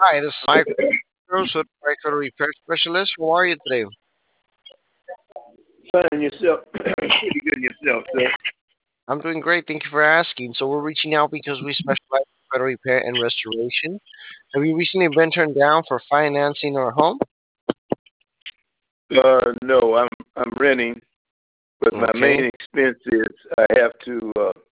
Hi, this is Mike Rose with Micro Repair Specialist. How are you today? Finding yourself pretty good in yourself, sir. I'm doing great. Thank you for asking. So we're reaching out because we specialize in auto repair and restoration. Have you recently been turned down for financing or home? No, I'm renting, but my Okay. main expense is I have to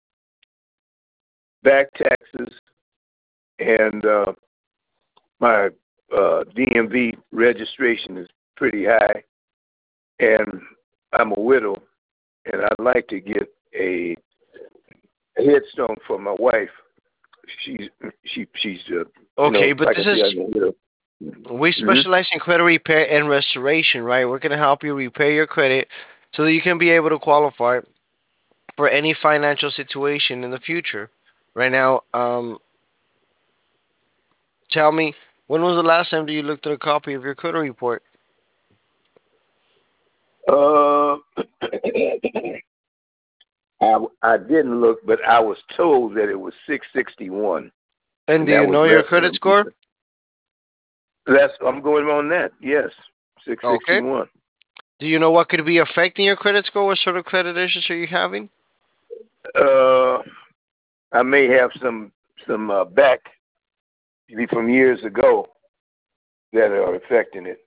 back taxes and my DMV registration is pretty high, and I'm a widow, and I'd like to get a headstone for my wife. She's she's Okay, but like I this said, is I'm a widow. we Hmm. specialize in credit repair and restoration, right? We're gonna help you repair your credit so that you can be able to qualify for any financial situation in the future. Right now, tell me, when was the last time that you looked at a copy of your credit report? Uh, I didn't look, but I was told that it was 661, And and do that you was know your less credit than score? that's. I'm going on that. Yes, Okay. 661. Do you know what could be affecting your credit score? What sort of credit issues are you having? Uh, I may have some back from years ago that are affecting it.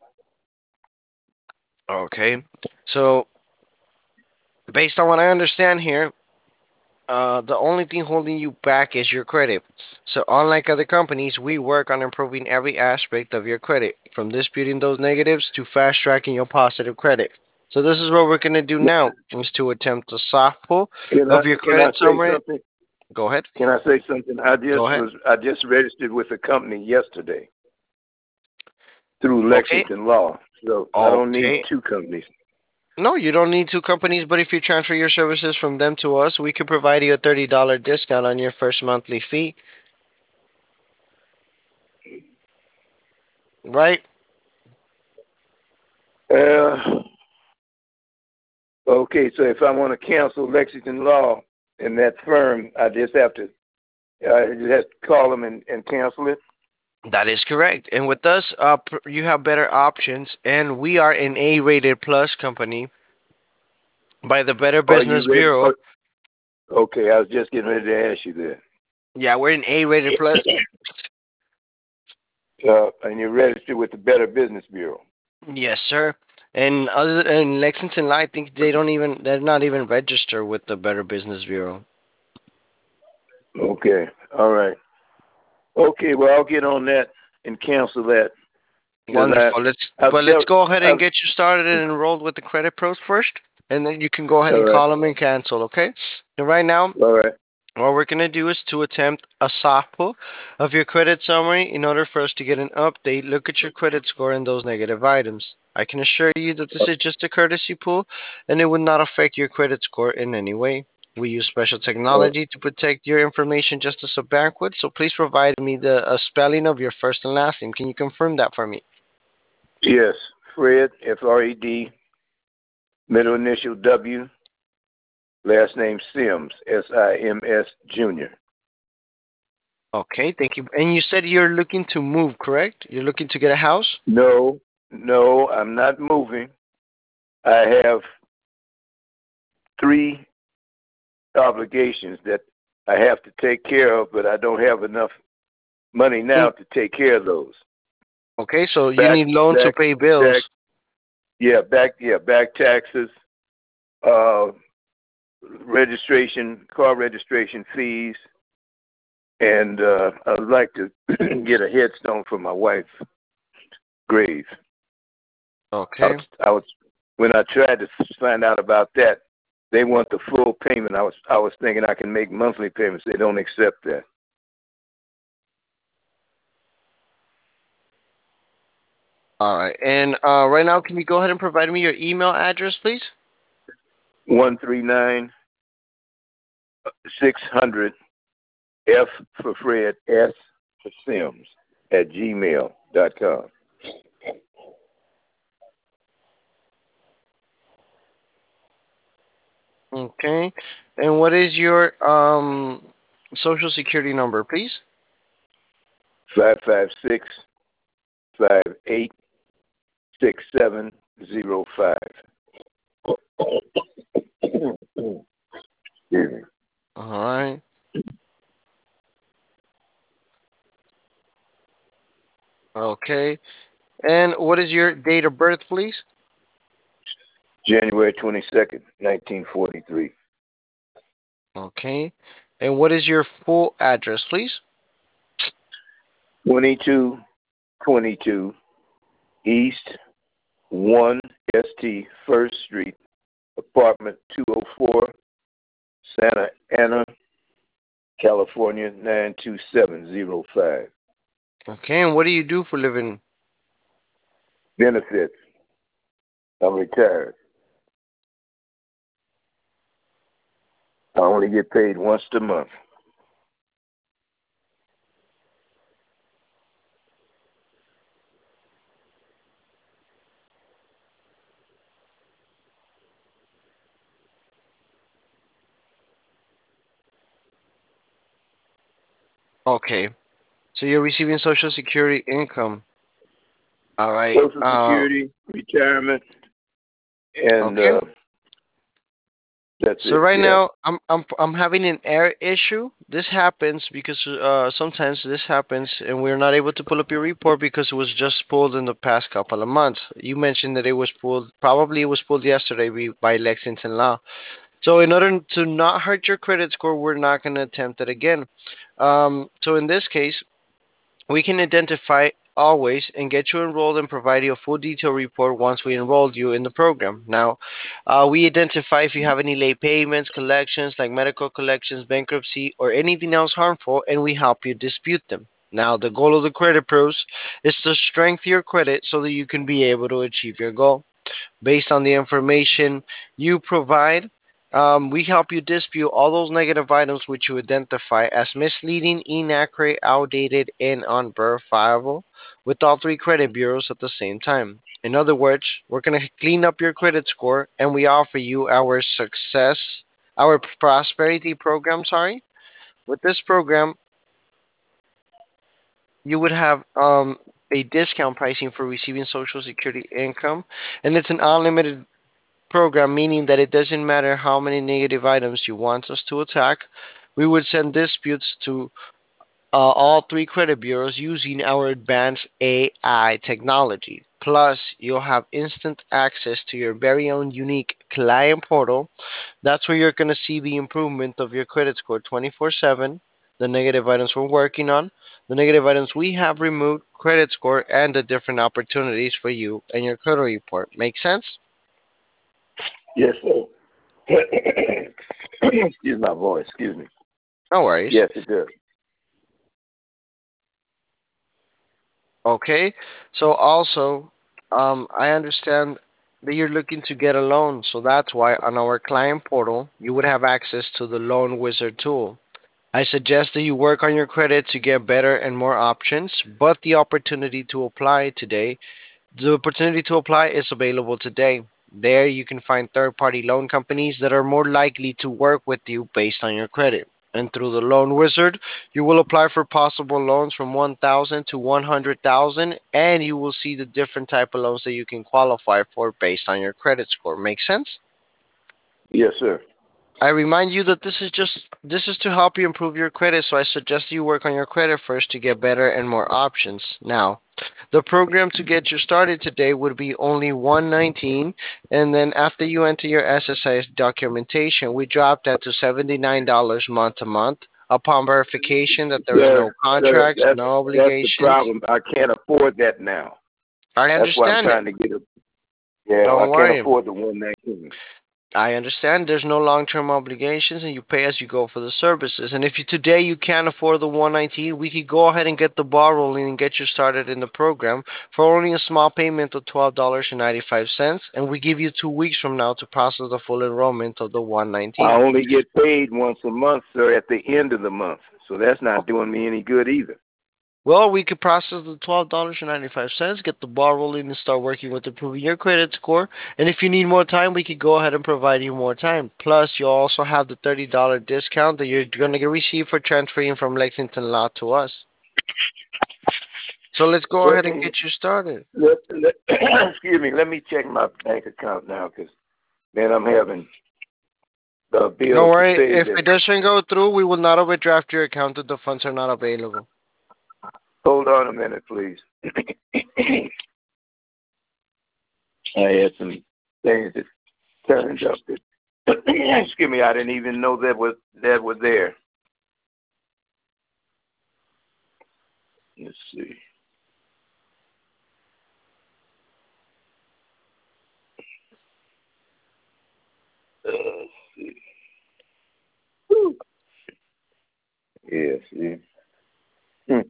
Okay. So, based on what I understand here, the only thing holding you back is your credit. So, unlike other companies, we work on improving every aspect of your credit, from disputing those negatives to fast tracking your positive credit. So, this is what we're going to do now, is to attempt a soft pull of your Can I credit say summary. something? Go ahead. Can I say something? Go ahead. I just registered with a company yesterday through Okay. Lexington Law, so I don't need Okay. two companies. No, you don't need two companies, but if you transfer your services from them to us, we could provide you a $30 discount on your first monthly fee, right? Uh, okay, so if I want to cancel Lexington Law and that firm, I just have to call them and cancel it. That is correct. And with us, you have better options, and we are an A-rated plus company by the Better Are you Business ready? Bureau. Okay, I was just getting ready to ask you that. Yeah, we're an A-rated plus. And you're registered with the Better Business Bureau. Yes, sir. And other than Lexington Light, I think they're not even registered with the Better Business Bureau. Okay, all right. Okay, well I'll get on that and cancel that because Wonderful. I've Let's dealt go ahead and I've get you started and enrolled with the credit pros first, and then you can go ahead all and right, call them and cancel. Okay. And right now, all right. what we're gonna do is to attempt a soft pull of your credit summary in order for us to get an update. Look at your credit score and those negative items. I can assure you that this is just a courtesy pull, and it would not affect your credit score in any way. We use special Uh, technology to protect your information just as a bank would. So please provide me the spelling of your first and last name. Can you confirm that for me? yes, Fred, Fred, middle initial W, last name Sims, Sims Jr. Okay, thank you. And you said you're looking to move, correct? You're looking to get a house? No, no, I'm not moving. I have three obligations that I have to take care of, but I don't have enough money Mm, now to take care of those. okay, so you Back, need loan to back, pay back, bills. back taxes, uh, car registration fees, and I'd like to get a headstone for my wife's grave. Okay. I was when I tried to find out about that, they want the full payment. I was thinking I can make monthly payments. They don't accept that. All right. And right now, can you go ahead and provide me your email address, please? 139-600 F for Fred, S for Sims at gmail.com. Okay. And what is your social security number, please? 556 658-6705. Excuse me. All right. Okay. And what is your date of birth, please? January 22nd, 1943. Okay. And what is your full address, please? 2222 East 1 St. First Street, apartment 204, Santa Ana, California 92705. Okay. And what do you do for a living? Benefits. I'm retired. I only get paid once a month. Okay. So you're receiving Social Security income. All right. Social Security, retirement, and Okay. that's So it. right Yeah. now I'm having an error issue. This happens because sometimes this happens and we're not able to pull up your report because it was just pulled in the past couple of months. You mentioned that it was pulled, probably it was pulled yesterday by Lexington Law. So in order to not hurt your credit score, we're not going to attempt it again. So in this case, we can identify always and get you enrolled and provide you a full detailed report once we enrolled you in the program. Now, we identify if you have any late payments, collections like medical collections, bankruptcy, or anything else harmful, and we help you dispute them. Now, the goal of the credit pros is to strengthen your credit so that you can be able to achieve your goal based on the information you provide. We help you dispute all those negative items which you identify as misleading, inaccurate, outdated, and unverifiable with all three credit bureaus at the same time. In other words, we're going to clean up your credit score and we offer you our prosperity program, sorry. With this program, you would have a discount pricing for receiving Social Security income, and it's an unlimited program, meaning that it doesn't matter how many negative items you want us to attack. We would send disputes to all three credit bureaus using our advanced AI technology. Plus, you'll have instant access to your very own unique client portal. That's where you're going to see the improvement of your credit score 24/7, the negative items we're working on, the negative items we have removed, credit score, and the different opportunities for you and your credit report. Make sense? Yes, sir. Excuse my voice. Excuse me. No worries. Yes, it does. Okay, so also, I understand that you're looking to get a loan, so that's why on our client portal you would have access to the Loan Wizard tool. I suggest that you work on your credit to get better and more options, but the opportunity to apply is available today. There you can find third-party loan companies that are more likely to work with you based on your credit. And through the Loan Wizard, you will apply for possible loans from 1,000 to 100,000 and you will see the different type of loans that you can qualify for based on your credit score. Make sense? Yes, sir. I remind you that this is to help you improve your credit, so I suggest you work on your credit first to get better and more options. Now, the program to get you started today would be only 119, and then after you enter your SSIS documentation, we drop that to $79 month to month. Upon verification that there is no Sir, contracts, no that's the obligations. problem. I can't afford that now. I That's why I'm understand it. trying to get a. Yeah, I Don't can't worry. afford the 119. I understand there's no long-term obligations and you pay as you go for the services. And if today you can't afford the 119, we could go ahead and get the ball rolling and get you started in the program for only a small payment of $12.95, and we give you 2 weeks from now to process the full enrollment of the I 119. only get paid once a month, sir, at the end of the month. So that's not doing me any good either. Well, we could process the $12.95, get the ball rolling, and start working with improving your credit score. And if you need more time, we could go ahead and provide you more time. Plus, you'll also have the $30 discount that you're going to receive for transferring from Lexington Law to us. So let's go What ahead and can get you started. excuse me, let me check my bank account now because then I'm having Don't bills to worry, pay if that. it doesn't go through, we will not overdraft your account if the funds are not available. Hold on a minute, please. I had some things that turned up that excuse me, I didn't even know that was there. Let's see. Let's see. Whew. Yeah, see. Hmm.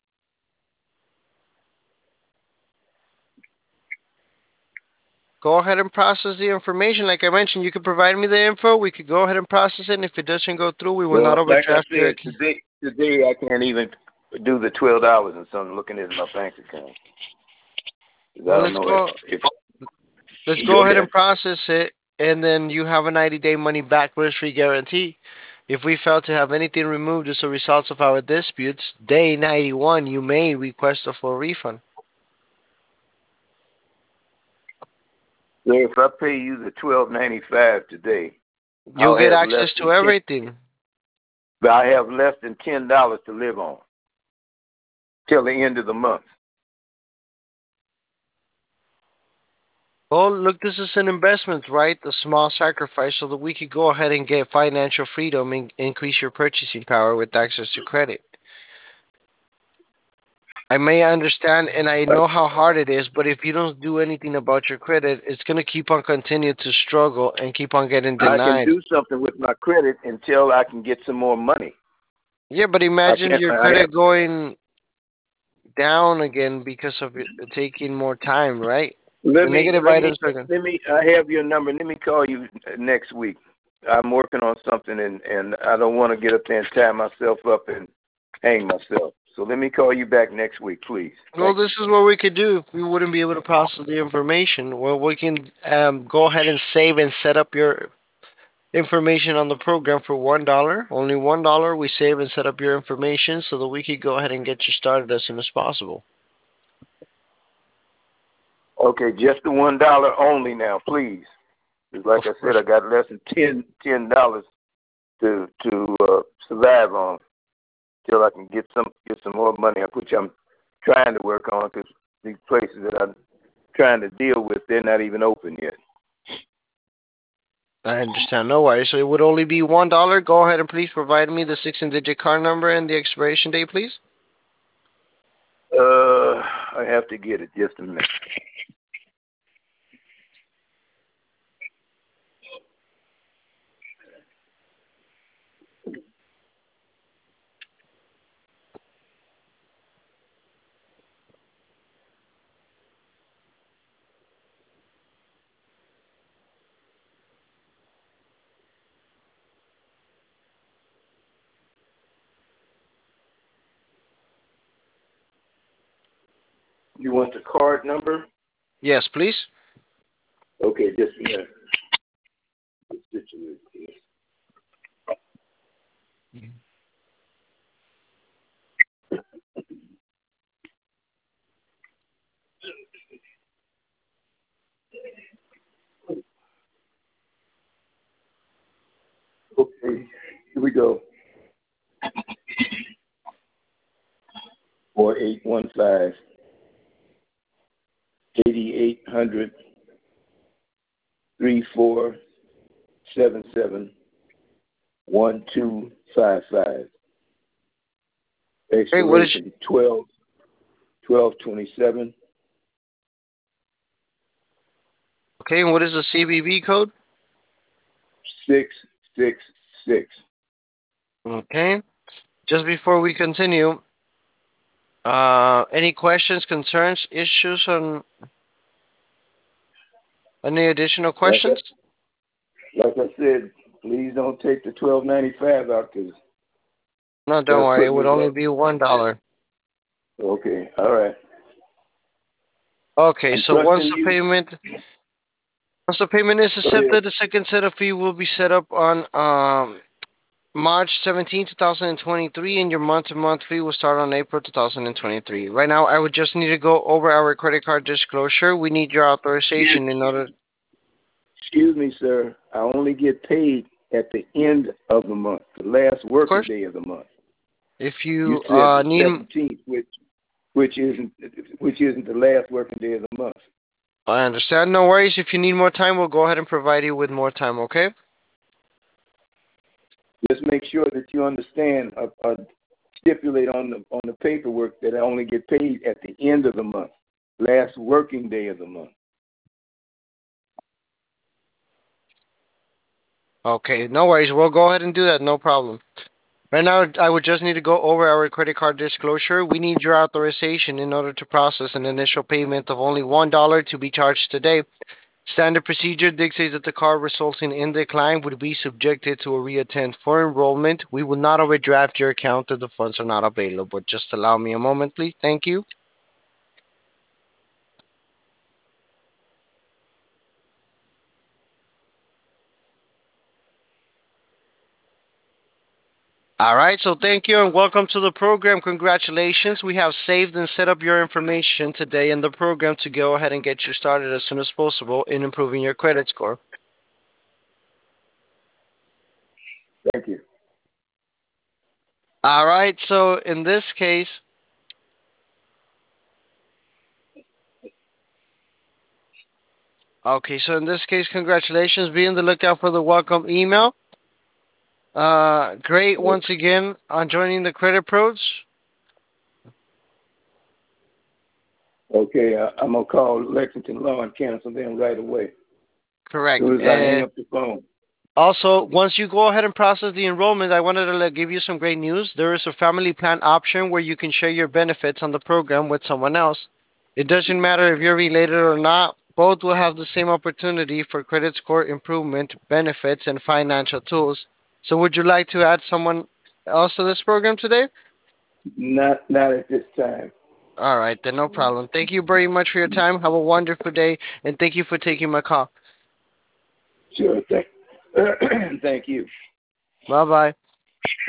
Go ahead and process the information. Like I mentioned, you could provide me the info. We could go ahead and process it. And if it doesn't go through, we will not Well, like I overdraft your said, account. today I can't even do the $12 and something looking at my bank account. 'Cause I Well, don't know if let's go go ahead ahead. and process it, and then you have a 90-day money back risk-free guarantee. If we fail to have anything removed as a result of our disputes, day 91, you may request a full refund. So if I pay you the $12.95 today, You'll I'll get have less access to than 10. everything. But I have less than $10 to live on till the end of the month. Well, look, this is an investment, right? A small sacrifice so that we could go ahead and get financial freedom and increase your purchasing power with access to credit. I may understand and I know how hard it is, but if you don't do anything about your credit, it's going to keep on continue to struggle and keep on getting I can denied. do something with my credit until I can get some more money. Yeah, but I imagine can't. your I have. credit going down again because of it taking more time, right? Let The me. negative Let me. items are going. Let me. I have your number. Let me call you next week. I'm working on something, and I don't want to get up there and tie myself up and hang myself. So let me call you back next week, please. Well, Thank you. this is what we could do if we wouldn't be able to process the information. Well, we can go ahead and save and set up your information on the program for $1. Only $1. We save and set up your information so that we could go ahead and get you started as soon as possible. Okay, just the $1 only now, please. 'Cause like Of I said, course. I got less than $10 to survive on till I can get some more money, which I'm trying to work on because these places that I'm trying to deal with, they're not even open yet. I understand. No worries. So it would only be $1. Go ahead and please provide me the 16-digit card number and the expiration date, please. I have to get it just a minute. You want the card number? Yes, please. Okay, just a minute. Okay, here we go. 4815 8800 3477 1255. Okay, what is Expiration 12/12/27. okay? And what is the CVV code? 666. Okay. Just before we continue, any questions, concerns, issues on any additional Like I, questions? like I said, please don't take the 12.95 out because No, don't that'll worry. It put would me only back. be $1. Okay, all right. Okay, I'm so trusting you. once the payment is Go ahead. accepted, the second set of fee will be set up on March 17, 2023, and your month-to-month fee will start on April 2023. Right now, I would just need to go over our credit card disclosure. We need your Excuse, authorization in order. Of excuse me, sir. I only get paid at the end of the month, the last working course, day of the month. if You you said the need, 17th, which isn't the last working day of the month. I understand. No worries. If you need more time, we'll go ahead and provide you with more time. Okay? Just make sure that you understand. Stipulate on the paperwork that I only get paid at the end of the month, last working day of the month. Okay. No worries. We'll go ahead and do that. No problem. Right now, I would just need to go over our credit card disclosure. We need your authorization in order to process an initial payment of only $1 to be charged today. Standard procedure dictates that the card resulting in decline would be subjected to a reattempt for enrollment. We will not overdraft your account if the funds are not available. Just allow me a moment, please. Thank you. All right, so thank you and welcome to the program. Congratulations. We have saved and set up your information today in the program to go ahead and get you started as soon as possible in improving your credit score. Thank you. All right, so in this case, congratulations. Be on the lookout for the welcome email. Great once again on joining the Credit Pros. Okay, I'm gonna call Lexington Law and cancel them right away as Correct. soon as I hang up the phone. Also, once you go ahead and process the enrollment, I wanted to give you some great news. There is a family plan option where you can share your benefits on the program with someone else. It doesn't matter if you're related or not, both will have the same opportunity for credit score improvement, benefits, and financial tools. So, would you like to add someone else to this program today? Not at this time. All right, then no problem. Thank you very much for your time. Have a wonderful day, and thank you for taking my call. Sure. Thank you. Bye bye.